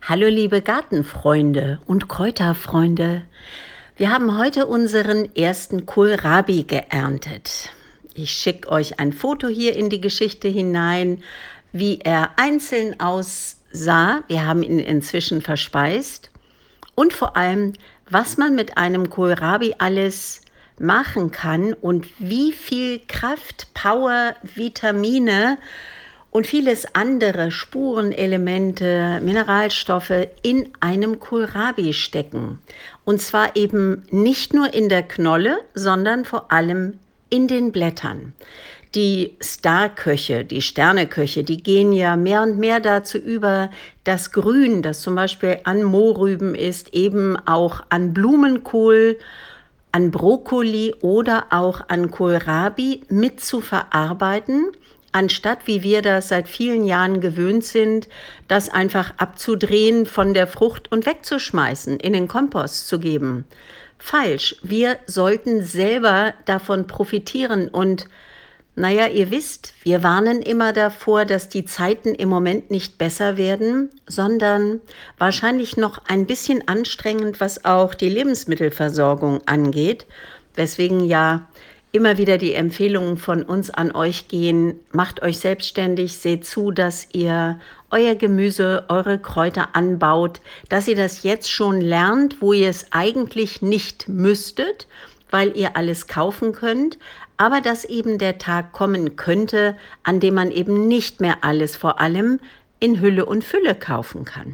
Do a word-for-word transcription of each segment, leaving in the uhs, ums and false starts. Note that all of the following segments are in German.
Hallo liebe Gartenfreunde und Kräuterfreunde. Wir haben heute unseren ersten Kohlrabi geerntet. Ich schicke euch ein Foto hier in die Geschichte hinein, wie er einzeln aussah. Wir haben ihn inzwischen verspeist. Und vor allem, was man mit einem Kohlrabi alles machen kann und wie viel Kraft, Power, Vitamine und vieles andere Spurenelemente, Mineralstoffe in einem Kohlrabi stecken. Und zwar eben nicht nur in der Knolle, sondern vor allem in den Blättern. Die Starköche, die Sterneköche, die gehen ja mehr und mehr dazu über, das Grün, das zum Beispiel an Mohrrüben ist, eben auch an Blumenkohl, an Brokkoli oder auch an Kohlrabi mit zu verarbeiten, anstatt, wie wir das seit vielen Jahren gewöhnt sind, das einfach abzudrehen von der Frucht und wegzuschmeißen, in den Kompost zu geben. Falsch. Wir sollten selber davon profitieren und naja, ihr wisst, wir warnen immer davor, dass die Zeiten im Moment nicht besser werden, sondern wahrscheinlich noch ein bisschen anstrengend, was auch die Lebensmittelversorgung angeht, weswegen ja immer wieder die Empfehlungen von uns an euch gehen: Macht euch selbstständig, seht zu, dass ihr euer Gemüse, eure Kräuter anbaut, dass ihr das jetzt schon lernt, wo ihr es eigentlich nicht müsstet, weil ihr alles kaufen könnt, aber dass eben der Tag kommen könnte, an dem man eben nicht mehr alles, vor allem in Hülle und Fülle kaufen kann.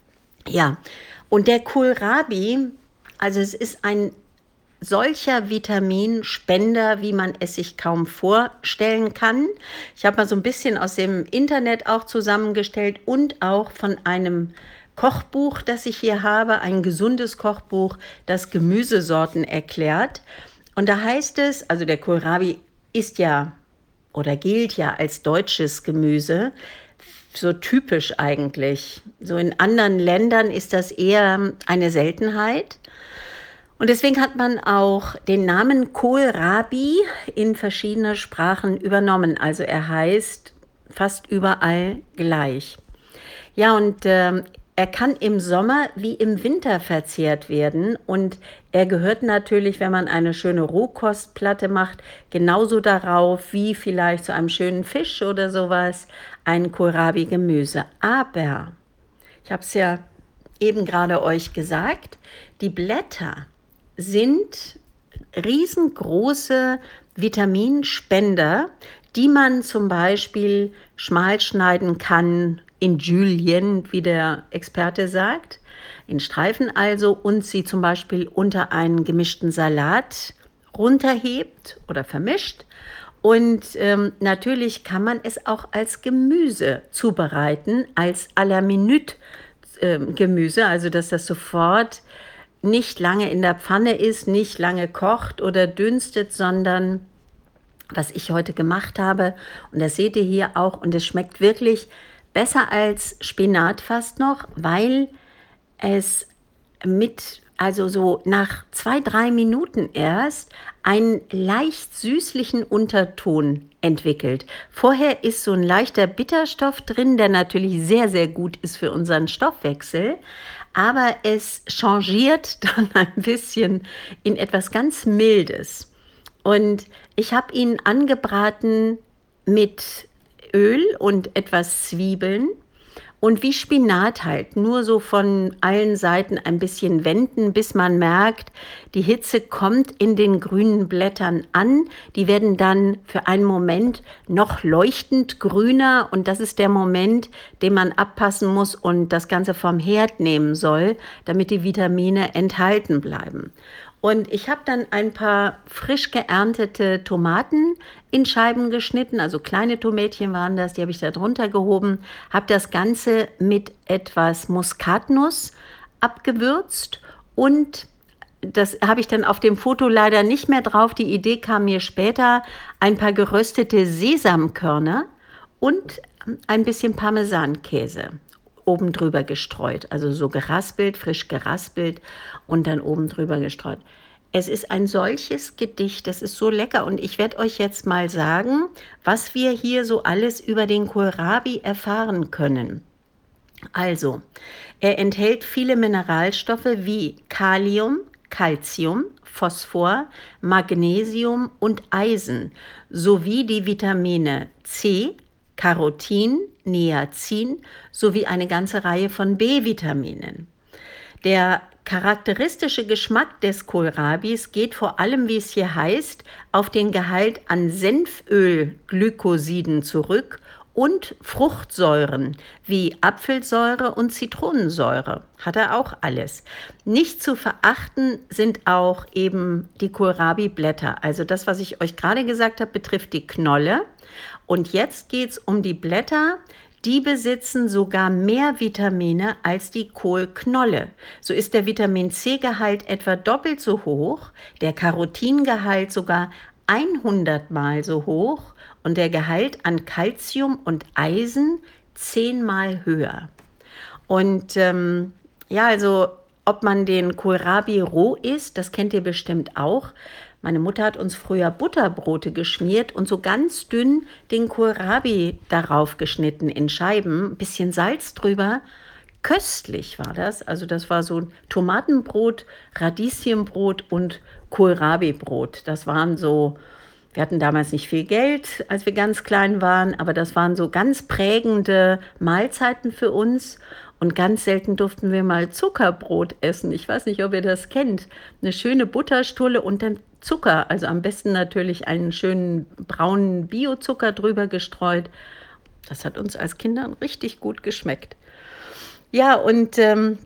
Ja, und der Kohlrabi, also es ist ein solcher Vitaminspender, wie man es sich kaum vorstellen kann. Ich habe mal so ein bisschen aus dem Internet auch zusammengestellt und auch von einem Kochbuch, das ich hier habe, ein gesundes Kochbuch, das Gemüsesorten erklärt. Und da heißt es, also der Kohlrabi ist ja oder gilt ja als deutsches Gemüse, so typisch eigentlich. So in anderen Ländern ist das eher eine Seltenheit. Und deswegen hat man auch den Namen Kohlrabi in verschiedene Sprachen übernommen. Also er heißt fast überall gleich. Ja, und ähm, er kann im Sommer wie im Winter verzehrt werden und er gehört natürlich, wenn man eine schöne Rohkostplatte macht, genauso darauf wie vielleicht zu einem schönen Fisch oder sowas, ein Kohlrabi-Gemüse. Aber, ich habe es ja eben gerade euch gesagt, die Blätter sind riesengroße Vitaminspender, die man zum Beispiel schmal schneiden kann, in Julienne, wie der Experte sagt, in Streifen also, und sie zum Beispiel unter einen gemischten Salat runterhebt oder vermischt. Und ähm, natürlich kann man es auch als Gemüse zubereiten, als à la minute äh, Gemüse, also dass das sofort nicht lange in der Pfanne ist, nicht lange kocht oder dünstet, sondern was ich heute gemacht habe, und das seht ihr hier auch, und es schmeckt wirklich besser als Spinat fast noch, weil es mit, also so nach zwei, drei Minuten erst, einen leicht süßlichen Unterton entwickelt. Vorher ist so ein leichter Bitterstoff drin, der natürlich sehr, sehr gut ist für unseren Stoffwechsel, aber es changiert dann ein bisschen in etwas ganz Mildes. Und ich habe ihn angebraten mit Öl und etwas Zwiebeln und wie Spinat halt, nur so von allen Seiten ein bisschen wenden, bis man merkt, die Hitze kommt in den grünen Blättern an. Die werden dann für einen Moment noch leuchtend grüner und das ist der Moment, den man abpassen muss und das Ganze vom Herd nehmen soll, damit die Vitamine enthalten bleiben. Und ich habe dann ein paar frisch geerntete Tomaten in Scheiben geschnitten, also kleine Tomätchen waren das, die habe ich da drunter gehoben, habe das Ganze mit etwas Muskatnuss abgewürzt und das habe ich dann auf dem Foto leider nicht mehr drauf. Die Idee kam mir später, ein paar geröstete Sesamkörner und ein bisschen Parmesankäse oben drüber gestreut, also so geraspelt, frisch geraspelt und dann oben drüber gestreut. Es ist ein solches Gedicht, das ist so lecker und ich werde euch jetzt mal sagen, was wir hier so alles über den Kohlrabi erfahren können. Also, er enthält viele Mineralstoffe wie Kalium, Calcium, Phosphor, Magnesium und Eisen sowie die Vitamine C, Carotin, Niacin sowie eine ganze Reihe von B-Vitaminen. Der charakteristische Geschmack des Kohlrabis geht vor allem, wie es hier heißt, auf den Gehalt an Senfölglykosiden zurück und Fruchtsäuren wie Apfelsäure und Zitronensäure. Hat er auch alles. Nicht zu verachten sind auch eben die Kohlrabi-Blätter. Also das, was ich euch gerade gesagt habe, betrifft die Knolle. Und jetzt geht es um die Blätter. Die besitzen sogar mehr Vitamine als die Kohlknolle. So ist der Vitamin-C-Gehalt etwa doppelt so hoch, der Carotingehalt sogar hundert Mal so hoch und der Gehalt an Calcium und Eisen zehnmal höher. Und ähm, ja, also ob man den Kohlrabi roh isst, das kennt ihr bestimmt auch. Meine Mutter hat uns früher Butterbrote geschmiert und so ganz dünn den Kohlrabi darauf geschnitten in Scheiben, ein bisschen Salz drüber. Köstlich war das. Also das war so ein Tomatenbrot, Radieschenbrot und Kohlrabi-Brot. Das waren so, wir hatten damals nicht viel Geld, als wir ganz klein waren, aber das waren so ganz prägende Mahlzeiten für uns. Und ganz selten durften wir mal Zuckerbrot essen. Ich weiß nicht, ob ihr das kennt. Eine schöne Butterstulle und dann Zucker. Also am besten natürlich einen schönen braunen Biozucker drüber gestreut. Das hat uns als Kindern richtig gut geschmeckt. Ja, und ähm,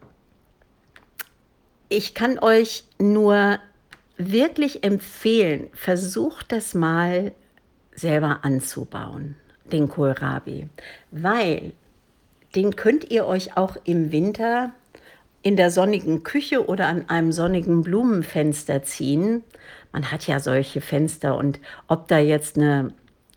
ich kann euch nur wirklich empfehlen, versucht das mal selber anzubauen, den Kohlrabi. Weil den könnt ihr euch auch im Winter in der sonnigen Küche oder an einem sonnigen Blumenfenster ziehen. Man hat ja solche Fenster und ob da jetzt eine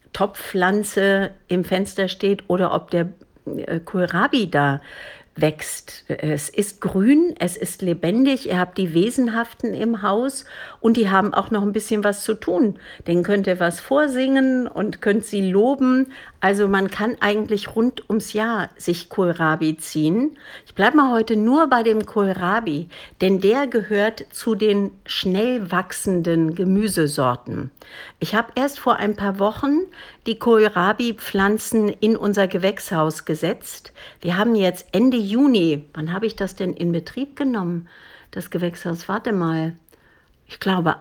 Topfpflanze im Fenster steht oder ob der äh, Kohlrabi da wächst. Es ist grün, es ist lebendig, ihr habt die Wesenhaften im Haus und die haben auch noch ein bisschen was zu tun. Denen könnt ihr was vorsingen und könnt sie loben. Also man kann eigentlich rund ums Jahr sich Kohlrabi ziehen. Ich bleibe mal heute nur bei dem Kohlrabi, denn der gehört zu den schnell wachsenden Gemüsesorten. Ich habe erst vor ein paar Wochen die Kohlrabi-Pflanzen in unser Gewächshaus gesetzt. Wir haben jetzt Ende Juni, wann habe ich das denn in Betrieb genommen, das Gewächshaus? Warte mal, ich glaube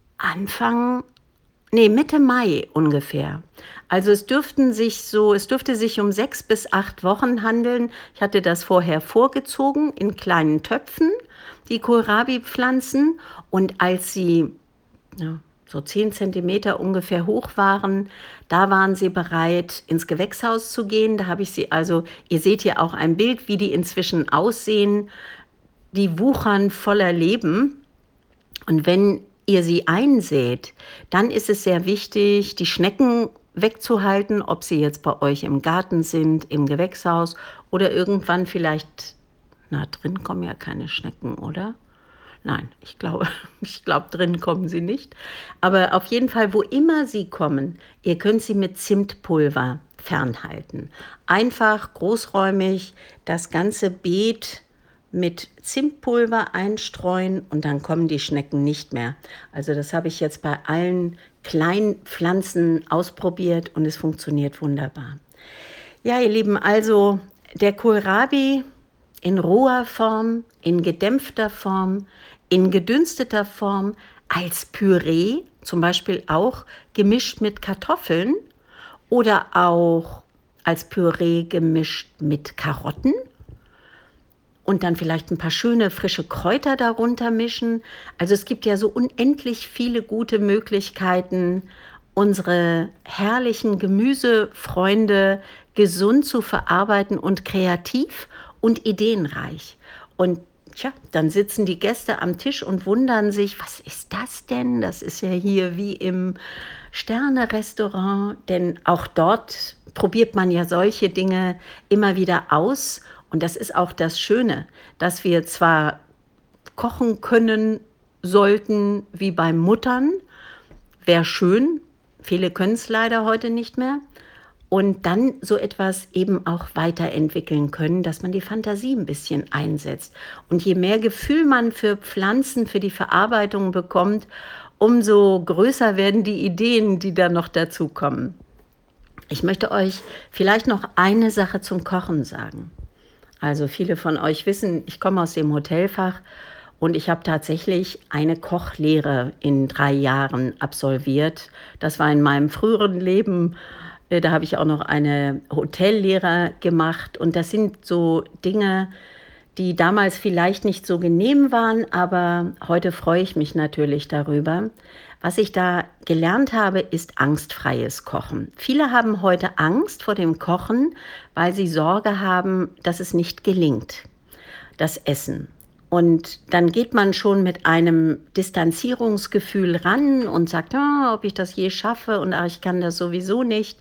Anfang, nee, Mitte Mai ungefähr. Also es dürften sich so, es dürfte sich um sechs bis acht Wochen handeln. Ich hatte das vorher vorgezogen in kleinen Töpfen, die Kohlrabi-Pflanzen. Und als sie ja, so zehn Zentimeter ungefähr hoch waren, da waren sie bereit, ins Gewächshaus zu gehen. Da habe ich sie also, ihr seht hier auch ein Bild, wie die inzwischen aussehen. Die wuchern voller Leben. Und wenn ihr sie einsät, dann ist es sehr wichtig, die Schnecken wegzuhalten, ob sie jetzt bei euch im Garten sind, im Gewächshaus oder irgendwann vielleicht, na, drin kommen ja keine Schnecken, oder? Nein, ich glaube, ich glaube, drin kommen sie nicht. Aber auf jeden Fall, wo immer sie kommen, ihr könnt sie mit Zimtpulver fernhalten. Einfach großräumig das ganze Beet mit Zimtpulver einstreuen und dann kommen die Schnecken nicht mehr. Also das habe ich jetzt bei allen kleinen Pflanzen ausprobiert und es funktioniert wunderbar. Ja, ihr Lieben, also der Kohlrabi in roher Form, in gedämpfter Form, in gedünsteter Form, als Püree, zum Beispiel auch gemischt mit Kartoffeln oder auch als Püree gemischt mit Karotten und dann vielleicht ein paar schöne frische Kräuter darunter mischen. Also es gibt ja so unendlich viele gute Möglichkeiten, unsere herrlichen Gemüsefreunde gesund zu verarbeiten und kreativ und ideenreich. Und tja, dann sitzen die Gäste am Tisch und wundern sich, was ist das denn? Das ist ja hier wie im Sterne-Restaurant, denn auch dort probiert man ja solche Dinge immer wieder aus. Und das ist auch das Schöne, dass wir zwar kochen können sollten wie beim Muttern, wäre schön, viele können es leider heute nicht mehr. und dann so etwas eben auch weiterentwickeln können, dass man die Fantasie ein bisschen einsetzt. Und je mehr Gefühl man für Pflanzen, für die Verarbeitung bekommt, umso größer werden die Ideen, die da noch dazukommen. Ich möchte euch vielleicht noch eine Sache zum Kochen sagen. Also viele von euch wissen, ich komme aus dem Hotelfach und ich habe tatsächlich eine Kochlehre in drei Jahren absolviert. Das war in meinem früheren Leben, äh, da habe ich auch noch eine Hotellehre gemacht. Und das sind so Dinge, die damals vielleicht nicht so genehm waren, aber heute freue ich mich natürlich darüber. Was ich da gelernt habe, ist angstfreies Kochen. Viele haben heute Angst vor dem Kochen, weil sie Sorge haben, dass es nicht gelingt, das Essen. Und dann geht man schon mit einem Distanzierungsgefühl ran und sagt, ah, ob ich das je schaffe und ach, ich kann das sowieso nicht.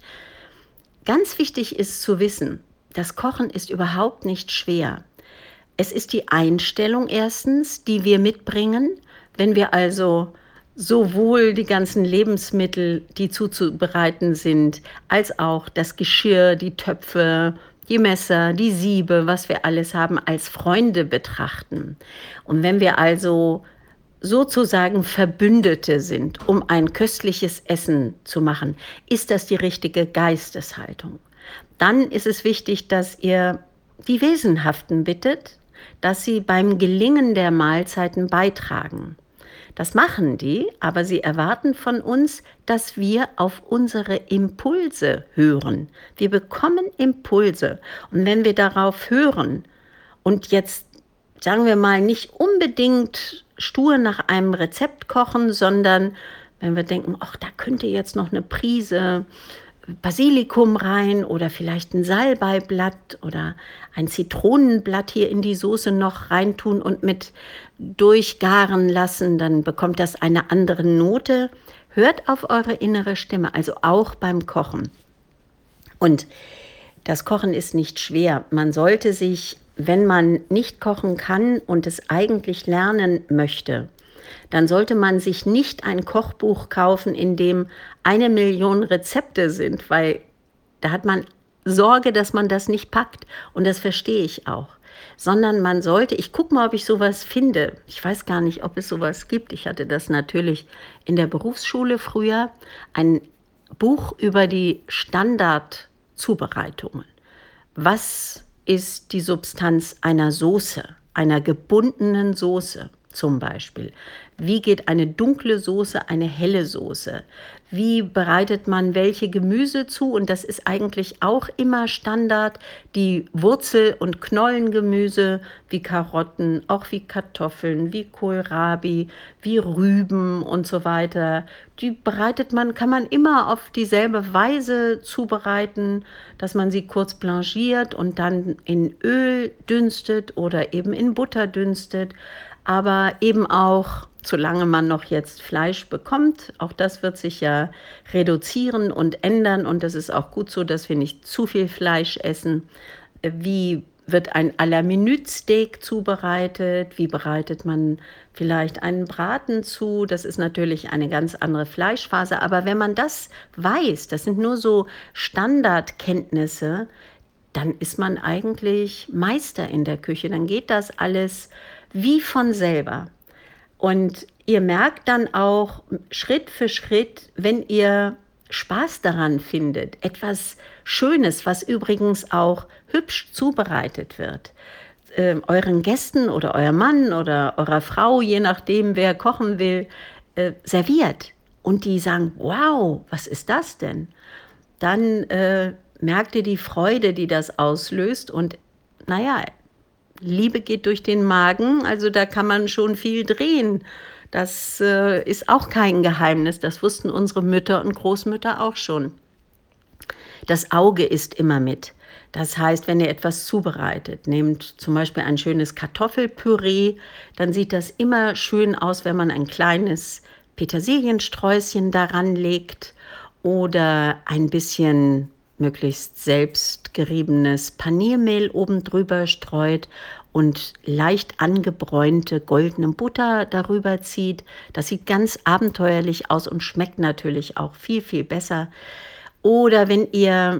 Ganz wichtig ist zu wissen, das Kochen ist überhaupt nicht schwer. Es ist die Einstellung erstens, die wir mitbringen, wenn wir also sowohl die ganzen Lebensmittel, die zuzubereiten sind, als auch das Geschirr, die Töpfe, die Messer, die Siebe, was wir alles haben, als Freunde betrachten. Und wenn wir also sozusagen Verbündete sind, um ein köstliches Essen zu machen, ist das die richtige Geisteshaltung. Dann ist es wichtig, dass ihr die Wesenhaften bittet, dass sie beim Gelingen der Mahlzeiten beitragen. Das machen die, aber sie erwarten von uns, dass wir auf unsere Impulse hören. Wir bekommen Impulse. Und wenn wir darauf hören und jetzt, sagen wir mal, nicht unbedingt stur nach einem Rezept kochen, sondern wenn wir denken, ach, da könnte jetzt noch eine Prise Basilikum rein oder vielleicht ein Salbeiblatt oder ein Zitronenblatt hier in die Soße noch reintun und mit durchgaren lassen, dann bekommt das eine andere Note. Hört auf eure innere Stimme, also auch beim Kochen. Und das Kochen ist nicht schwer. Man sollte sich, wenn man nicht kochen kann und es eigentlich lernen möchte, dann sollte man sich nicht ein Kochbuch kaufen, in dem eine Million Rezepte sind, weil da hat man Sorge, dass man das nicht packt. Und das verstehe ich auch. Sondern man sollte, ich gucke mal, ob ich sowas finde. Ich weiß gar nicht, ob es sowas gibt. Ich hatte das natürlich in der Berufsschule früher. Ein Buch über die Standardzubereitungen. Was ist die Substanz einer Soße, einer gebundenen Soße? Zum Beispiel, wie geht eine dunkle Soße, eine helle Soße? Wie bereitet man welche Gemüse zu? Und das ist eigentlich auch immer Standard. Die Wurzel- und Knollengemüse, wie Karotten, auch wie Kartoffeln, wie Kohlrabi, wie Rüben und so weiter. Die bereitet man, kann man immer auf dieselbe Weise zubereiten, dass man sie kurz blanchiert und dann in Öl dünstet oder eben in Butter dünstet. Aber eben auch, solange man noch jetzt Fleisch bekommt, auch das wird sich ja reduzieren und ändern und das ist auch gut so, dass wir nicht zu viel Fleisch essen. Wie wird ein à la minute Steak zubereitet? Wie bereitet man vielleicht einen Braten zu? Das ist natürlich eine ganz andere Fleischphase, aber wenn man das weiß, das sind nur so Standardkenntnisse, dann ist man eigentlich Meister in der Küche, dann geht das alles wie von selber. Und ihr merkt dann auch Schritt für Schritt, wenn ihr Spaß daran findet, etwas Schönes, was übrigens auch hübsch zubereitet wird, äh, euren Gästen oder eurem Mann oder eurer Frau, je nachdem wer kochen will, äh, serviert. Und die sagen, wow, was ist das denn? Dann äh, merkt ihr die Freude, die das auslöst und naja, Liebe geht durch den Magen, also da kann man schon viel drehen. Das äh, ist auch kein Geheimnis, das wussten unsere Mütter und Großmütter auch schon. Das Auge ist immer mit. Das heißt, wenn ihr etwas zubereitet, nehmt zum Beispiel ein schönes Kartoffelpüree, dann sieht das immer schön aus, wenn man ein kleines Petersiliensträußchen daran legt oder ein bisschen möglichst selbst geriebenes Paniermehl oben drüber streut und leicht angebräunte goldene Butter darüber zieht. Das sieht ganz abenteuerlich aus und schmeckt natürlich auch viel, viel besser. Oder wenn ihr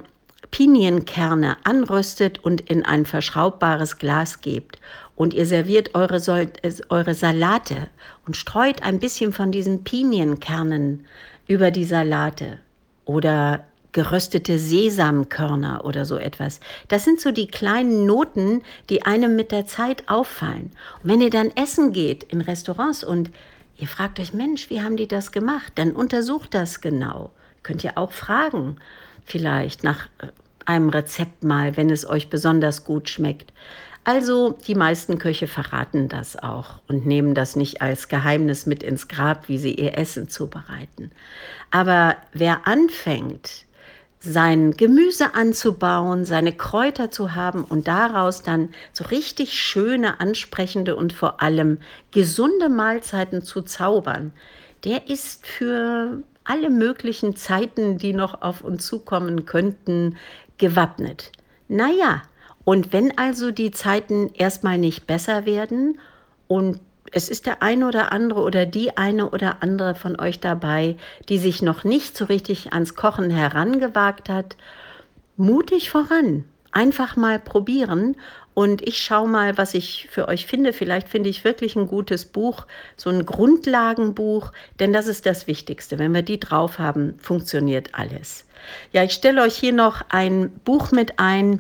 Pinienkerne anröstet und in ein verschraubbares Glas gebt und ihr serviert eure, Sol äh, eure Salate und streut ein bisschen von diesen Pinienkernen über die Salate oder geröstete Sesamkörner oder so etwas. Das sind so die kleinen Noten, die einem mit der Zeit auffallen. Und wenn ihr dann essen geht in Restaurants und ihr fragt euch, Mensch, wie haben die das gemacht? Dann untersucht das genau. Könnt ihr auch fragen, vielleicht nach einem Rezept mal, wenn es euch besonders gut schmeckt. Also die meisten Köche verraten das auch und nehmen das nicht als Geheimnis mit ins Grab, wie sie ihr Essen zubereiten. Aber wer anfängt, sein Gemüse anzubauen, seine Kräuter zu haben und daraus dann so richtig schöne, ansprechende und vor allem gesunde Mahlzeiten zu zaubern, der ist für alle möglichen Zeiten, die noch auf uns zukommen könnten, gewappnet. Naja, und wenn also die Zeiten erstmal nicht besser werden und es ist der eine oder andere oder die eine oder andere von euch dabei, die sich noch nicht so richtig ans Kochen herangewagt hat, mutig voran. Einfach mal probieren und ich schaue mal, was ich für euch finde. Vielleicht finde ich wirklich ein gutes Buch, so ein Grundlagenbuch, denn das ist das Wichtigste. Wenn wir die drauf haben, funktioniert alles. Ja, ich stelle euch hier noch ein Buch mit ein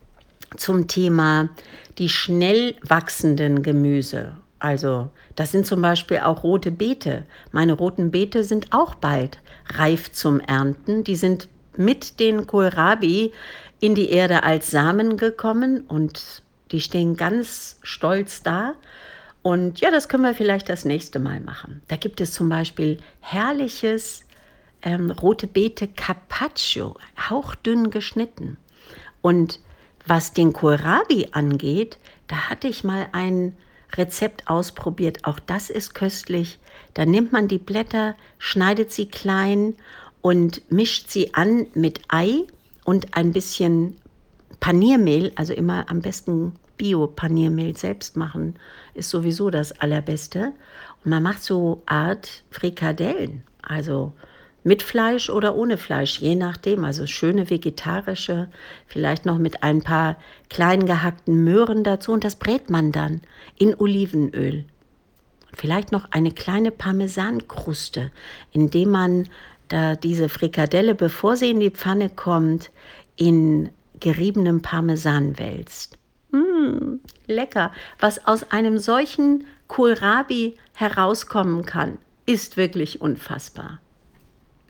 zum Thema die schnell wachsenden Gemüse. Also das sind zum Beispiel auch rote Beete. Meine roten Beete sind auch bald reif zum Ernten. Die sind mit den Kohlrabi in die Erde als Samen gekommen und die stehen ganz stolz da. Und ja, das können wir vielleicht das nächste Mal machen. Da gibt es zum Beispiel herrliches ähm, rote Beete Carpaccio, hauchdünn geschnitten. Und was den Kohlrabi angeht, da hatte ich mal ein Rezept ausprobiert. Auch das ist köstlich. Da nimmt man die Blätter, schneidet sie klein und mischt sie an mit Ei und ein bisschen Paniermehl. Also immer am besten Bio-Paniermehl selbst machen, ist sowieso das Allerbeste. Und man macht so Art Frikadellen, also mit Fleisch oder ohne Fleisch, je nachdem. Also schöne vegetarische, vielleicht noch mit ein paar klein gehackten Möhren dazu. Und das brät man dann in Olivenöl. Vielleicht noch eine kleine Parmesankruste, indem man da diese Frikadelle, bevor sie in die Pfanne kommt, in geriebenem Parmesan wälzt. Mmh, lecker. Was aus einem solchen Kohlrabi herauskommen kann, ist wirklich unfassbar.